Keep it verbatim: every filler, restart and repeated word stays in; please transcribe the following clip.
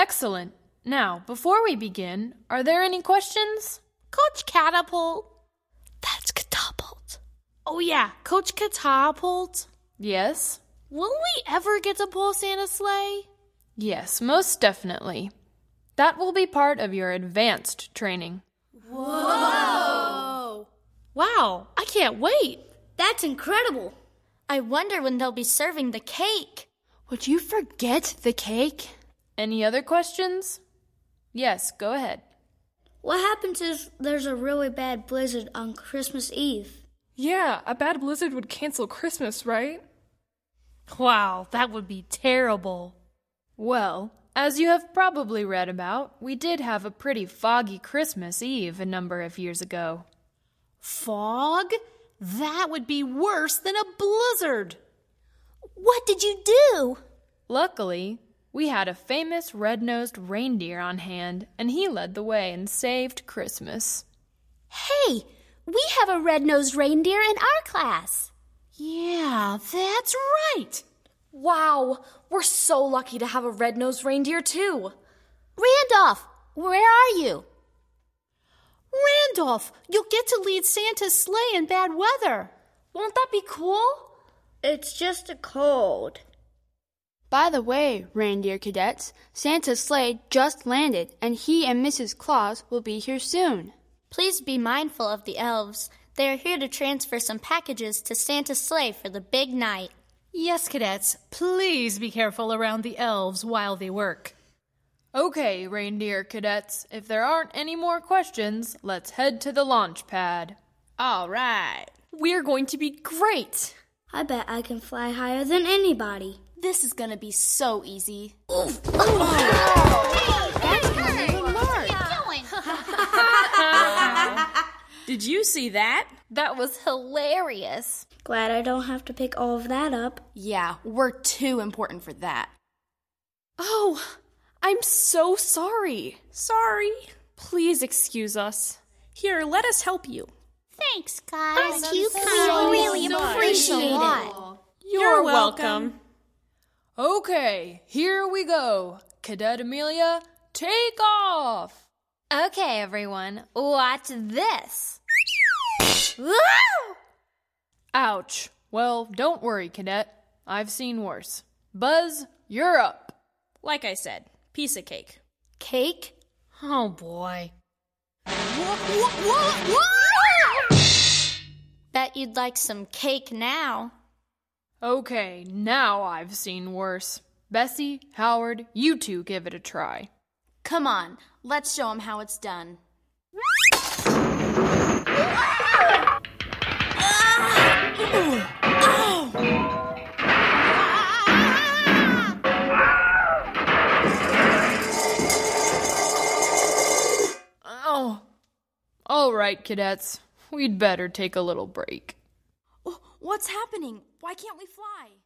Excellent. Now, before we begin, are there any questions? Coach Catapult. That's Catapult. Oh yeah, Coach Catapult. Yes? Will we ever get to pull Santa's sleigh? Yes, most definitely. That will be part of your advanced training. Whoa! Wow, I can't wait. That's incredible. I wonder when they'll be serving the cake. Would you forget the cake? Any other questions? Yes, go ahead. What happens if there's a really bad blizzard on Christmas Eve? Yeah, a bad blizzard would cancel Christmas, right? Wow, that would be terrible. Well, as you have probably read about, we did have a pretty foggy Christmas Eve a number of years ago. Fog? That would be worse than a blizzard. What did you do? Luckily, we had a famous red-nosed reindeer on hand, and he led the way and saved Christmas. Hey, we have a red-nosed reindeer in our class. Yeah, that's right. Wow, we're so lucky to have a red-nosed reindeer too. Randolph, where are you? Randolph, you'll get to lead Santa's sleigh in bad weather. Won't that be cool? It's just a cold. By the way, reindeer cadets, Santa's sleigh just landed, and he and Missus Claus will be here soon. Please be mindful of the elves. They are here to transfer some packages to Santa's sleigh for the big night. Yes, cadets, please be careful around the elves while they work. Okay, reindeer cadets, if there aren't any more questions, let's head to the launch pad. All right. We're going to be great. I bet I can fly higher than anybody. This is going to be so easy. Oof. Oh. Oh. That's really Mark. Did you see that? That was hilarious. Glad I don't have to pick all of that up. Yeah, we're too important for that. Oh, I'm so sorry. Sorry. Please excuse us. Here, let us help you. Thanks, guys. Thank you, We guys. really so appreciate it. You're, You're welcome. welcome. Okay, here we go. Cadet Amelia, take off. Okay, everyone, watch this. Ouch. Well, don't worry, Cadet. I've seen worse. Buzz, you're up. Like I said, piece of cake. Cake? Oh, boy. Bet you'd like some cake now. Okay, now I've seen worse. Bessie, Howard, you two give it a try. Come on, let's show him how it's done. Oh. All right, cadets. We'd better take a little break. What's happening? Why can't we fly?